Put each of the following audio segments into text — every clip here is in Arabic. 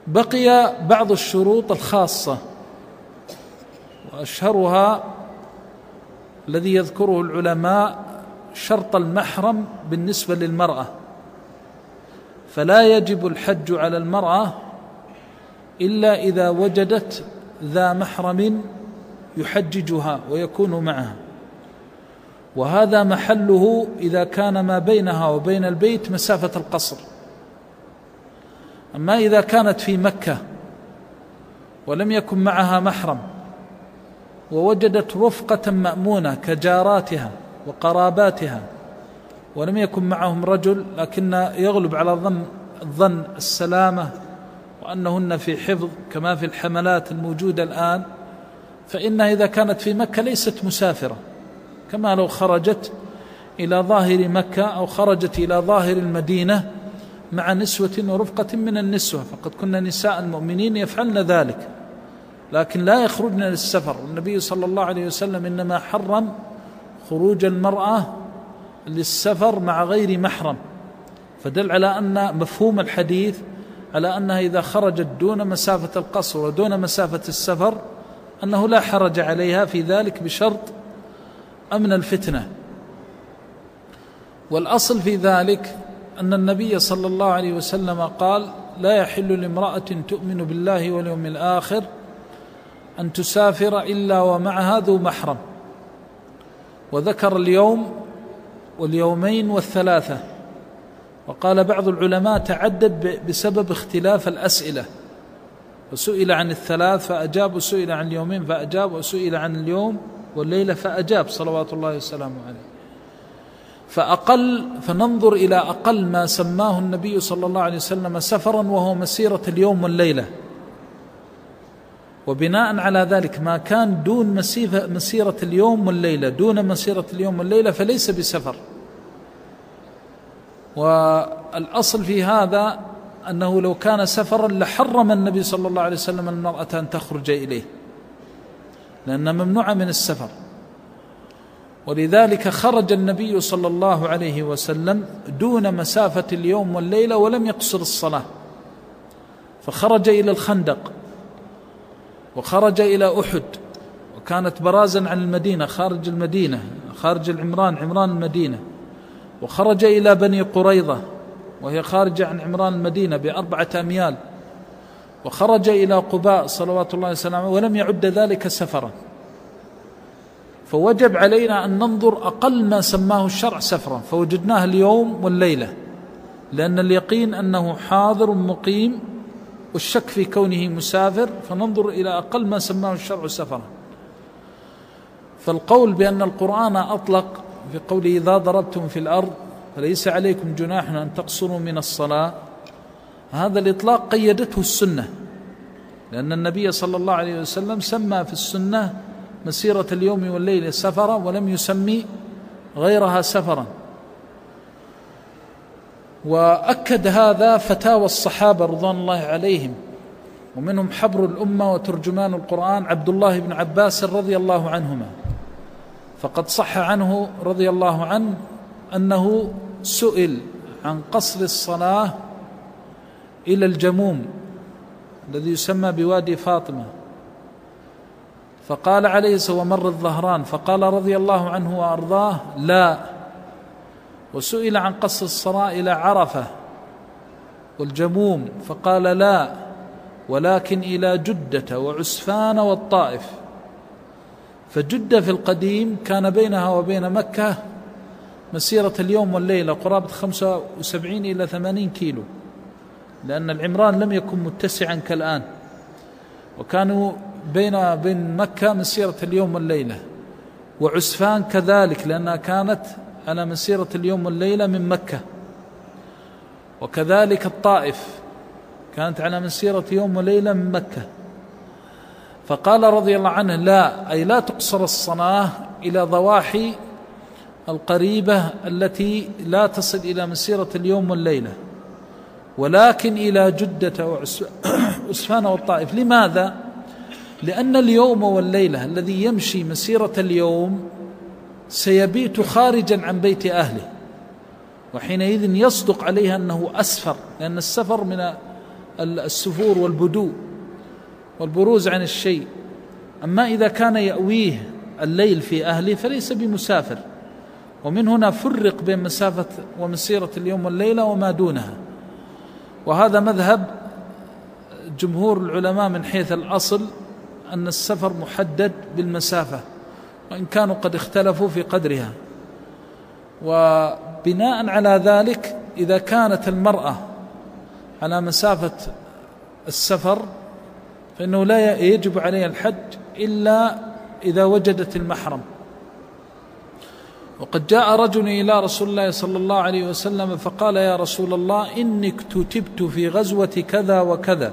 بقي بعض الشروط الخاصة، وأشهرها الذي يذكره العلماء شرط المحرم بالنسبة للمرأة، فلا يجب الحج على المرأة إلا إذا وجدت ذا محرم يحججها ويكون معها، وهذا محله إذا كان ما بينها وبين البيت مسافة القصر. أما إذا كانت في مكة ولم يكن معها محرم ووجدت رفقة مأمونة كجاراتها وقراباتها ولم يكن معهم رجل، لكن يغلب على الظن السلامة وأنهن في حفظ كما في الحملات الموجودة الآن، فإنها إذا كانت في مكة ليست مسافرة، كما لو خرجت إلى ظاهر مكة أو خرجت إلى ظاهر المدينة مع نسوة ورفقة من النسوة، فقد كنا نساء المؤمنين يفعلن ذلك، لكن لا يخرجن للسفر. النبي صلى الله عليه وسلم إنما حرم خروج المرأة للسفر مع غير محرم، فدل على أن مفهوم الحديث على أنها إذا خرجت دون مسافة القصر ودون مسافة السفر أنه لا حرج عليها في ذلك بشرط أمن الفتنة. والأصل في ذلك أن النبي صلى الله عليه وسلم قال: لا يحل لامرأة تؤمن بالله واليوم الآخر أن تسافر إلا ومعها ذو محرم، وذكر اليوم واليومين والثلاثة، وقال بعض العلماء تعدد بسبب اختلاف الأسئلة، وسئل عن الثلاث فأجاب، وسئل عن اليومين فأجاب، وسئل عن اليوم والليلة فأجاب صلوات الله وسلامه عليه. فننظر إلى أقل ما سماه النبي صلى الله عليه وسلم سفرا وهو مسيرة اليوم والليلة، وبناء على ذلك ما كان دون مسيرة اليوم والليلة دون مسيرة اليوم والليلة فليس بسفر. والأصل في هذا أنه لو كان سفرا لحرم النبي صلى الله عليه وسلم المرأة أن تخرج إليه، لأنها ممنوعة من السفر. ولذلك خرج النبي صلى الله عليه وسلم دون مسافة اليوم والليلة ولم يقصر الصلاة، فخرج إلى الخندق، وخرج إلى أحد، وكانت برازا عن المدينة خارج المدينة، خارج عمران المدينة، وخرج إلى بني قريظة وهي خارجة عن عمران المدينة ب4 أميال، وخرج إلى قباء صلوات الله وسلامه، ولم يعد ذلك سفرا. فوجب علينا أن ننظر أقل ما سماه الشرع سفرا، فوجدناه اليوم والليلة، لأن اليقين أنه حاضر مقيم والشك في كونه مسافر، فننظر إلى أقل ما سماه الشرع سفرا. فالقول بأن القرآن أطلق في قوله: إذا ضربتم في الأرض فليس عليكم جناح أن تقصروا من الصلاة، هذا الإطلاق قيدته السنة، لأن النبي صلى الله عليه وسلم سمى في السنة مسيرة اليوم والليل سفرا، ولم يسمي غيرها سفرا. وأكد هذا فتاوى الصحابة رضوان الله عليهم، ومنهم حبر الأمة وترجمان القرآن عبد الله بن عباس رضي الله عنهما، فقد صح عنه رضي الله عنه أنه سئل عن قصر الصلاة إلى الجموم الذي يسمى بوادي فاطمة، فقال عليه الصلاة والسلام: ومر الظهران، فقال رضي الله عنه وأرضاه: لا. وسئل عن قصر الصلاة إلى عرفة والجموم، فقال: لا، ولكن إلى جدة وعسفان والطائف. فجدة في القديم كان بينها وبين مكة مسيرة اليوم والليلة قرابة 75 إلى 80 كيلو، لأن العمران لم يكن متسعا كالآن، وكانوا بين مكة مسيرة اليوم والليلة، وعسفان كذلك لأنها كانت على مسيرة اليوم والليلة من مكة، وكذلك الطائف كانت على مسيرة يوم وليلة من مكة. فقال رضي الله عنه: لا، أي لا تقصر الصلاة إلى ضواحي القريبة التي لا تصل إلى مسيرة اليوم والليلة، ولكن إلى جدة وعسفان والطائف. لماذا؟ لأن اليوم والليلة الذي يمشي مسيرة اليوم سيبيت خارجا عن بيت أهله، وحينئذ يصدق عليها أنه أسفر، لأن السفر من السفور والبدو والبروز عن الشيء. أما إذا كان يأويه الليل في أهله فليس بمسافر. ومن هنا فرق بين مسافة ومسيرة اليوم والليلة وما دونها، وهذا مذهب جمهور العلماء من حيث الأصل أن السفر محدد بالمسافة، وإن كانوا قد اختلفوا في قدرها. وبناء على ذلك إذا كانت المرأة على مسافة السفر فإنه لا يجب عليها الحج إلا إذا وجدت المحرم. وقد جاء رجل إلى رسول الله صلى الله عليه وسلم فقال: يا رسول الله، إني اكتتبت في غزوة كذا وكذا،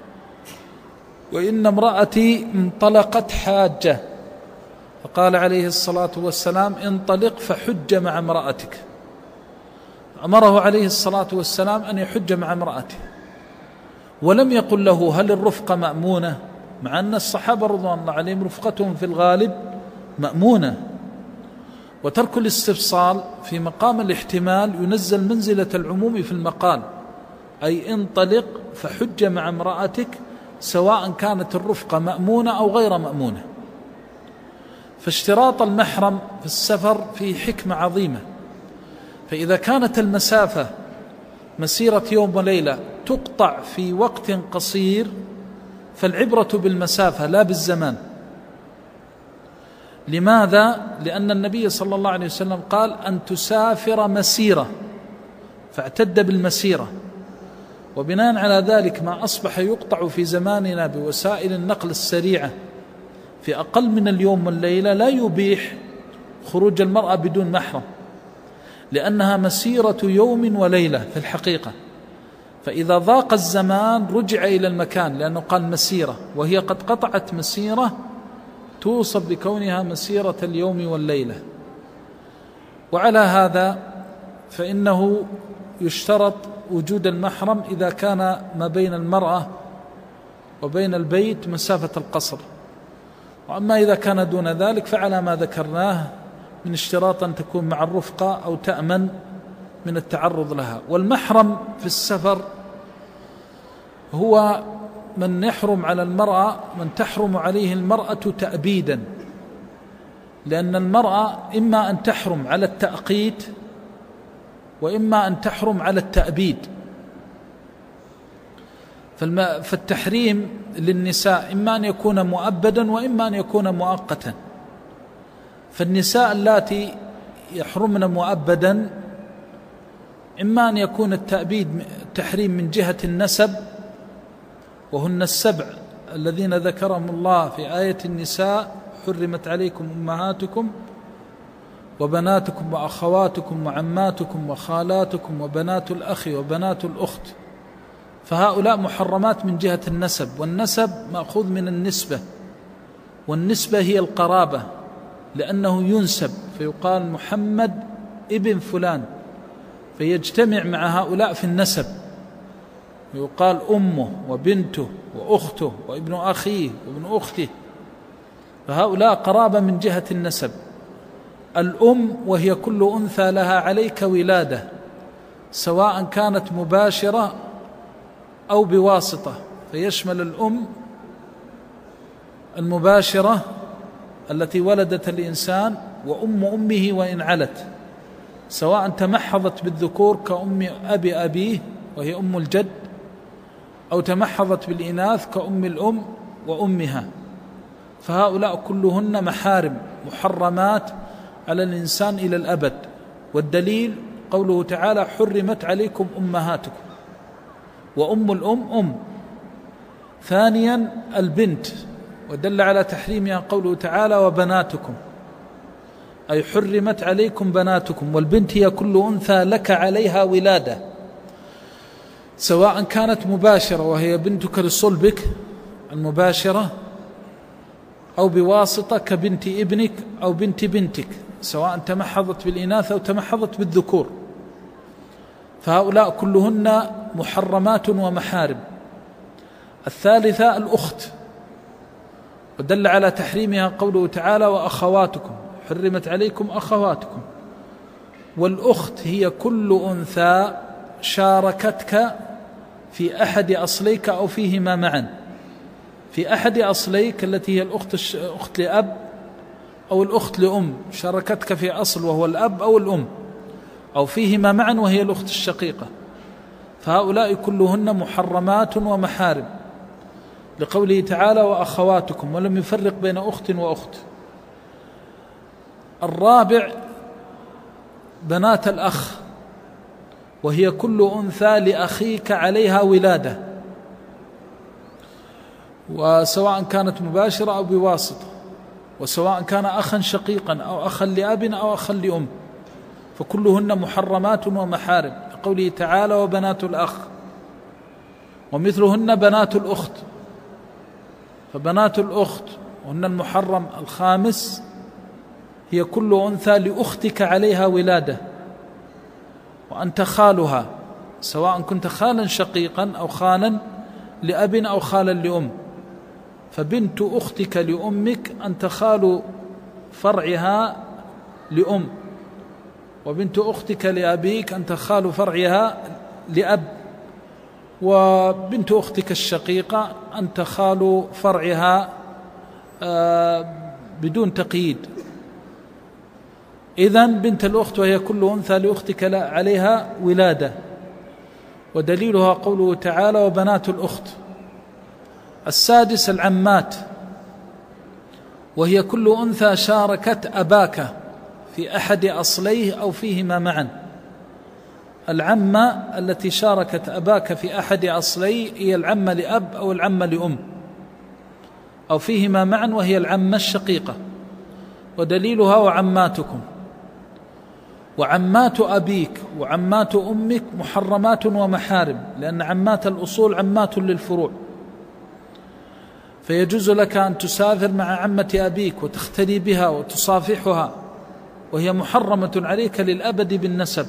وإن امرأتي انطلقت حاجة. فقال عليه الصلاة والسلام: انطلق فحج مع امرأتك. أمره عليه الصلاة والسلام أن يحج مع امرأته، ولم يقل له هل الرفقة مأمونة، مع أن الصحابة رضوان الله عليهم رفقتهم في الغالب مأمونة. وترك الاستفصال في مقام الاحتمال ينزل منزلة العموم في المقال، أي انطلق فحج مع امرأتك سواء كانت الرفقة مأمونة أو غير مأمونة. فاشتراط المحرم في السفر فيه حكمة عظيمة. فإذا كانت المسافة مسيرة يوم وليلة تقطع في وقت قصير فالعبرة بالمسافة لا بالزمان. لماذا؟ لأن النبي صلى الله عليه وسلم قال: أن تسافر مسيرة، فاعتد بالمسيرة. وبناء على ذلك ما أصبح يقطع في زماننا بوسائل النقل السريعة في أقل من اليوم والليلة لا يبيح خروج المرأة بدون محرم، لأنها مسيرة يوم وليلة في الحقيقة. فإذا ضاق الزمان رجع إلى المكان، لأنه قال مسيرة، وهي قد قطعت مسيرة توصف بكونها مسيرة اليوم والليلة. وعلى هذا فإنه يشترط وجود المحرم إذا كان ما بين المرأة وبين البيت مسافة القصر. وأما إذا كان دون ذلك فعلى ما ذكرناه من اشتراط أن تكون مع الرفقة أو تأمن من التعرض لها. والمحرم في السفر هو من يحرم على المرأة، من تحرم عليه المرأة تأبيدا، لأن المرأة إما أن تحرم على التأقيت وإما أن تحرم على التأبيد. فالتحريم للنساء إما أن يكون مؤبدا وإما أن يكون مؤقتا. فالنساء اللاتي يحرمن مؤبدا إما أن يكون التحريم من جهة النسب، وهن السبع الذين ذكرهم الله في آية النساء: حرمت عليكم أمهاتكم وبناتكم وأخواتكم وعماتكم وخالاتكم وبنات الأخ وبنات الأخت. فهؤلاء محرمات من جهة النسب، والنسب مأخوذ من النسبة، والنسبة هي القرابة، لأنه ينسب فيقال محمد ابن فلان، فيجتمع مع هؤلاء في النسب، يقال أمه وبنته وأخته وابن أخيه وابن أخته، فهؤلاء قرابة من جهة النسب. الأم وهي كل أنثى لها عليك ولادة، سواء كانت مباشرة أو بواسطة، فيشمل الأم المباشرة التي ولدت الإنسان وأم أمه وإن علت، سواء تمحضت بالذكور كأم أبي أبيه وهي أم الجد، أو تمحضت بالإناث كأم الأم وأمها. فهؤلاء كلهن محارم محرمات على الإنسان إلى الأبد. والدليل قوله تعالى: حرمت عليكم أمهاتكم، وأم الأم أم. ثانيا البنت، ودل على تحريمها قوله تعالى: وبناتكم، أي حرمت عليكم بناتكم. والبنت هي كل أنثى لك عليها ولادة، سواء كانت مباشرة وهي بنتك لصلبك المباشرة، أو بواسطة كبنت ابنك أو بنت بنتك، سواء تمحضت بالإناث أو تمحضت بالذكور. فهؤلاء كلهن محرمات ومحارم. الثالثة الأخت، ودل على تحريمها قوله تعالى: وأخواتكم، حرمت عليكم أخواتكم. والأخت هي كل أنثى شاركتك في أحد أصليك أو فيهما معا. في أحد أصليك التي هي الأخت لأب أو الأخت لأم شاركتك في أصل وهو الأب أو الأم، أو فيهما معا وهي الأخت الشقيقة، فهؤلاء كلهن محرمات ومحارم، لقوله تعالى وأخواتكم، ولم يفرق بين أخت وأخت. الرابع بنات الأخ، وهي كل أنثى لأخيك عليها ولادة، وسواء كانت مباشرة أو بواسطة، وسواء كان أخا شقيقا أو أخا لأب أو أخا لأم، فكلهن محرمات ومحارم، لقوله تعالى وبنات الأخ، ومثلهن بنات الأخت. فبنات الأخت هن المحرم الخامس، هي كل أنثى لأختك عليها ولادة، وأنت خالها، سواء كنت خالا شقيقا أو خالا لأب أو خالا لأم، فبنت أختك لأمك أنت خال فرعها لأم، وبنت أختك لأبيك أنت خال فرعها لأب، وبنت أختك الشقيقة أنت خال فرعها بدون تقييد. إذن بنت الأخت وهي كل أنثى لأختك عليها ولادة، ودليلها قوله تعالى وبنات الأخت. السادس العمات، وهي كل أنثى شاركت أباك في أحد أصليه أو فيهما معا. العمة التي شاركت أباك في أحد أصليه هي العمة لأب أو العمة لأم، أو فيهما معا وهي العمة الشقيقة، ودليلها وعماتكم. وعمات أبيك وعمات أمك محرمات ومحارم، لأن عمات الأصول عمات للفروع، فيجوز لك أن تسافر مع عمة أبيك وتختلي بها وتصافحها، وهي محرمة عليك للأبد بالنسب.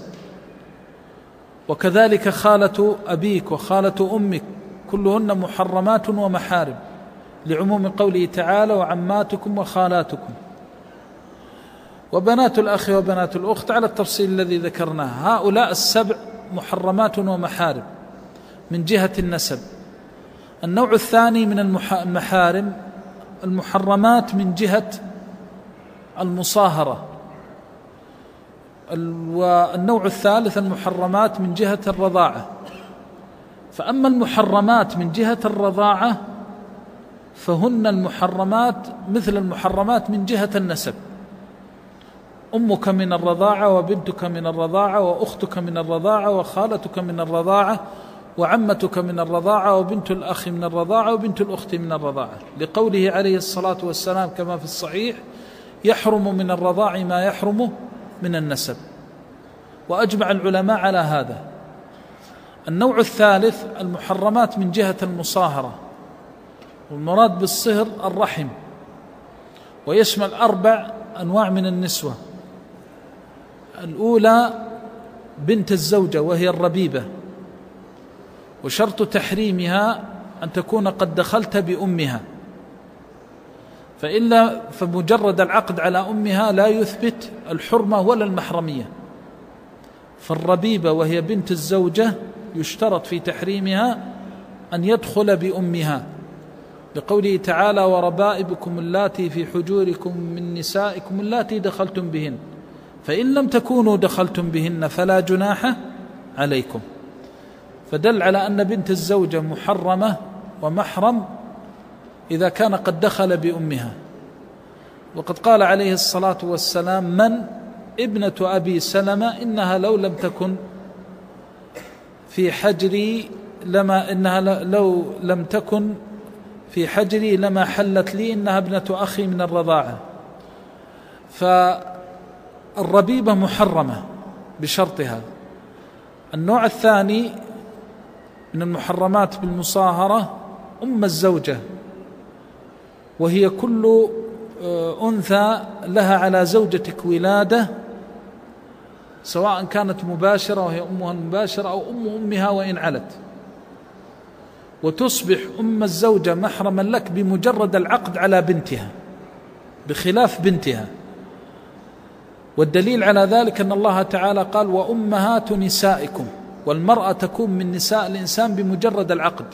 وكذلك خالة أبيك وخالة أمك كلهن محرمات ومحارم، لعموم قوله تعالى وعماتكم وخالاتكم. وبنات الأخ وبنات الأخت على التفصيل الذي ذكرناه، هؤلاء السبع محرمات ومحارم من جهة النسب. النوع الثاني من المحارم المحرمات من جهة المصاهرة، والنوع الثالث المحرمات من جهة الرضاعة. فأما المحرمات من جهة الرضاعة فهن المحرمات مثل المحرمات من جهة النسب، أمك من الرضاعة وبنتك من الرضاعة وأختك من الرضاعة وخالتك من الرضاعة وعمتك من الرضاعة وبنت الأخ من الرضاعة وبنت الأخت من الرضاعة، لقوله عليه الصلاة والسلام كما في الصحيح يحرم من الرضاع ما يحرم من النسب. وأجمع العلماء على هذا. النوع الثالث المحرمات من جهة المصاهرة، والمراد بالصهر الرحم، ويشمل 4 أنواع من النسوة. الأولى بنت الزوجة وهي الربيبة، وشرط تحريمها أن تكون قد دخلت بأمها، فإلا فمجرد العقد على أمها لا يثبت الحرمة ولا المحرمية. فالربيبة وهي بنت الزوجة يشترط في تحريمها أن يدخل بأمها، لقوله تعالى وربائبكم اللاتي في حجوركم من نسائكم اللاتي دخلتم بهن، فإن لم تكونوا دخلتم بهن فلا جناح عليكم. فدل على أن بنت الزوجة محرمة ومحرم إذا كان قد دخل بأمها. وقد قال عليه الصلاة والسلام من ابنة أبي سلمة إنها لو لم تكن في حجري لو لم تكن في حجري لما حلت لي، إنها ابنة أخي من الرضاعة. فالربيبة محرمة بشرطها. النوع الثاني من المحرمات بالمصاهرة أم الزوجة، وهي كل أنثى لها على زوجتك ولادة، سواء كانت مباشرة وهي أمها المباشرة أو أمها وإن علت، وتصبح أم الزوجة محرما لك بمجرد العقد على بنتها بخلاف بنتها. والدليل على ذلك أن الله تعالى قال وأمهات نسائكم، والمرأة تكون من نساء الإنسان بمجرد العقد،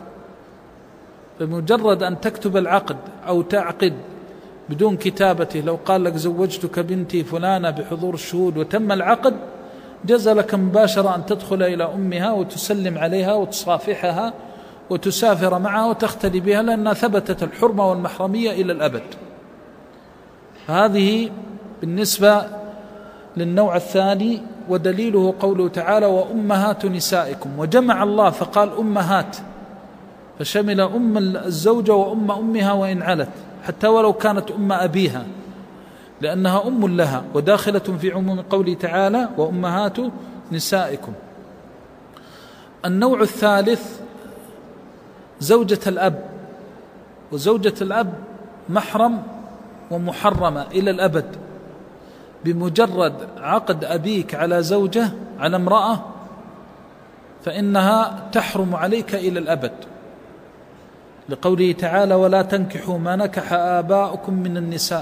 بمجرد أن تكتب العقد أو تعقد بدون كتابته، لو قال لك زوجتك بنتي فلانة بحضور الشهود وتم العقد، جاز لك مباشرة أن تدخل إلى أمها وتسلم عليها وتصافحها وتسافر معها وتختلي بها، لأنها ثبتت الحرمة والمحرمية إلى الأبد. هذه بالنسبة للنوع الثاني. ودليله قوله تعالى: وأمهات نسائكم، وجمع الله فقال أمهات، فشمل أم الزوجة وأم أمها وإن علت، حتى ولو كانت أم أبيها، لأنها أم لها، وداخلة في عموم قوله تعالى: وأمهات نسائكم. النوع الثالث زوجة الأب، وزوجة الأب محرم ومحرمة إلى الأبد، بمجرد عقد أبيك على زوجة، على امرأة، فإنها تحرم عليك إلى الأبد، لقوله تعالى: ولا تنكحوا ما نكح آباؤكم من النساء،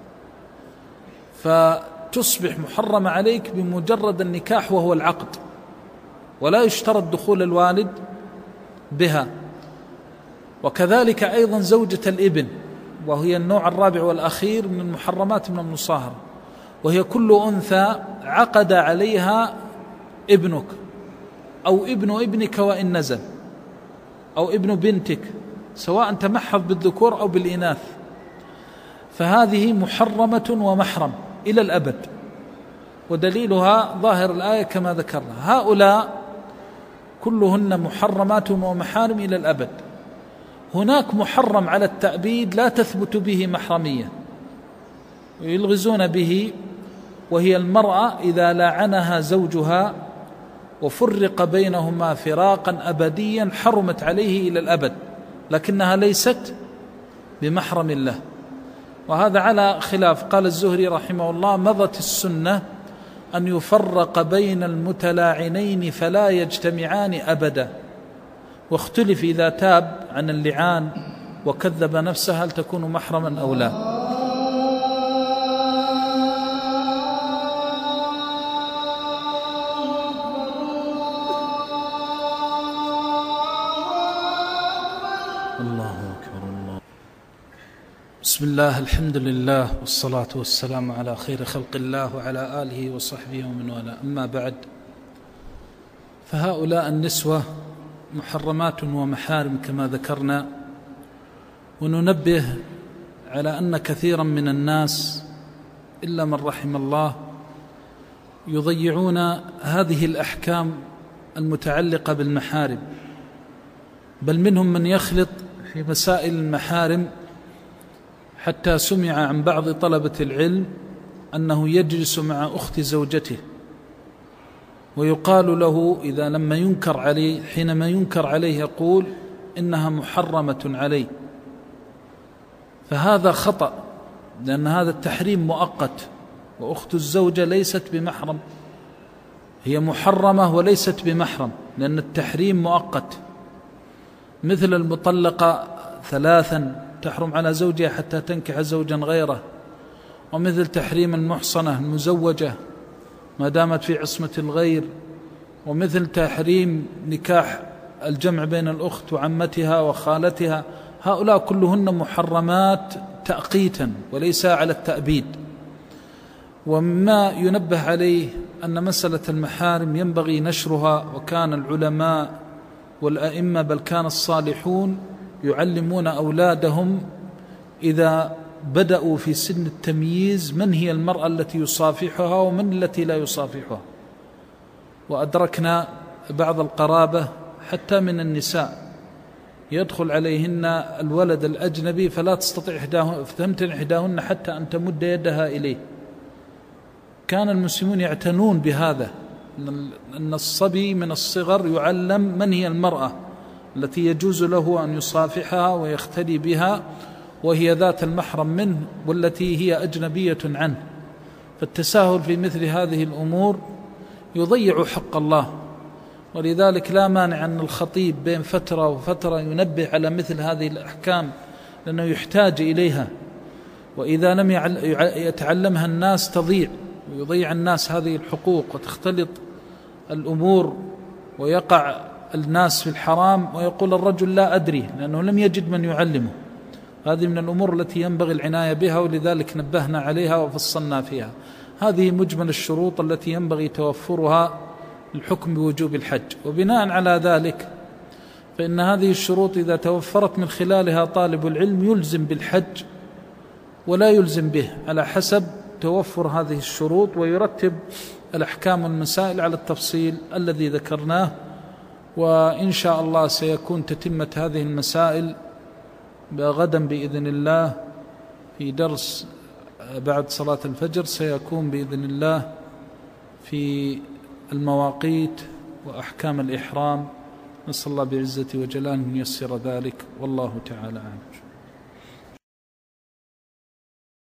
فتصبح محرمة عليك بمجرد النكاح وهو العقد، ولا يشترط دخول الوالد بها. وكذلك أيضا زوجة الابن، وهي النوع الرابع والأخير من المحرمات من المصاهرة، وهي كل أنثى عقد عليها ابنك أو ابن ابنك وإن نزل، أو ابن بنتك، سواء تمحض بالذكور أو بالإناث، فهذه محرمة ومحرم إلى الأبد، ودليلها ظاهر الآية كما ذكرنا. هؤلاء كلهن محرمات ومحارم إلى الأبد. هناك محرم على التأبيد لا تثبت به محرمية ويلغزون به، وهي المرأة إذا لاعنها زوجها وفرق بينهما فراقا أبديا حرمت عليه إلى الأبد، لكنها ليست بمحرم له. وهذا على خلاف. قال الزهري رحمه الله: مضت السنة أن يفرق بين المتلاعنين فلا يجتمعان أبدا، واختلف إذا تاب عن اللعان وكذب نفسه هل تكون محرما أو لا. الله أكبر. الله. بسم الله، الحمد لله، والصلاة والسلام على خير خلق الله وعلى آله وصحبه ومن والاه. أما بعد، فهؤلاء النسوة محرمات ومحارم كما ذكرنا، وننبه على أن كثيرا من الناس إلا من رحم الله يضيعون هذه الأحكام المتعلقة بالمحارم، بل منهم من يخلط في مسائل المحارم، حتى سمع عن بعض طلبة العلم أنه يجلس مع أخت زوجته ويقال له إذا لما ينكر عليه، حينما ينكر عليه يقول إنها محرمة علي، فهذا خطأ، لأن هذا التحريم مؤقت، وأخت الزوجة ليست بمحرم، هي محرمة وليست بمحرم، لأن التحريم مؤقت، مثل المطلقة ثلاثا تحرم على زوجها حتى تنكح زوجا غيره، ومثل تحريم المحصنة المزوجة ما دامت في عصمة الغير، ومثل تحريم نكاح الجمع بين الأخت وعمتها وخالتها. هؤلاء كلهن محرمات تأقيتا وليس على التأبيد. ومما ينبه عليه أن مسألة المحارم ينبغي نشرها، وكان العلماء والأئمة بل كان الصالحون يعلمون أولادهم إذا بدأوا في سن التمييز من هي المرأة التي يصافحها ومن التي لا يصافحها. وأدركنا بعض القرابة حتى من النساء يدخل عليهن الولد الأجنبي فلا تمتنع إحداهن حتى أن تمد يدها إليه. كان المسلمون يعتنون بهذا، أن الصبي من الصغر يعلم من هي المرأة التي يجوز له أن يصافحها ويختلي بها، وهي ذات المحرم منه والتي هي أجنبية عنه. فالتساهل في مثل هذه الأمور يضيع حق الله، ولذلك لا مانع أن الخطيب بين فترة وفترة ينبه على مثل هذه الأحكام، لأنه يحتاج إليها، وإذا لم يتعلمها الناس تضيع، ويضيع الناس هذه الحقوق وتختلط الأمور ويقع الناس في الحرام ويقول الرجل لا أدري لأنه لم يجد من يعلمه. هذه من الأمور التي ينبغي العناية بها، ولذلك نبهنا عليها وفصلنا فيها. هذه مجمل الشروط التي ينبغي توفرها للحكم بوجوب الحج. وبناء على ذلك فإن هذه الشروط إذا توفرت من خلالها طالب العلم يلزم بالحج ولا يلزم به على حسب توفر هذه الشروط، ويرتب الأحكام والمسائل على التفصيل الذي ذكرناه. وإن شاء الله سيكون تتمة هذه المسائل غدا بإذن الله في درس بعد صلاة الفجر، سيكون بإذن الله في المواقيت وأحكام الإحرام. نسأل الله بعزته وجلاله أن ييسر ذلك، والله تعالى أعلم.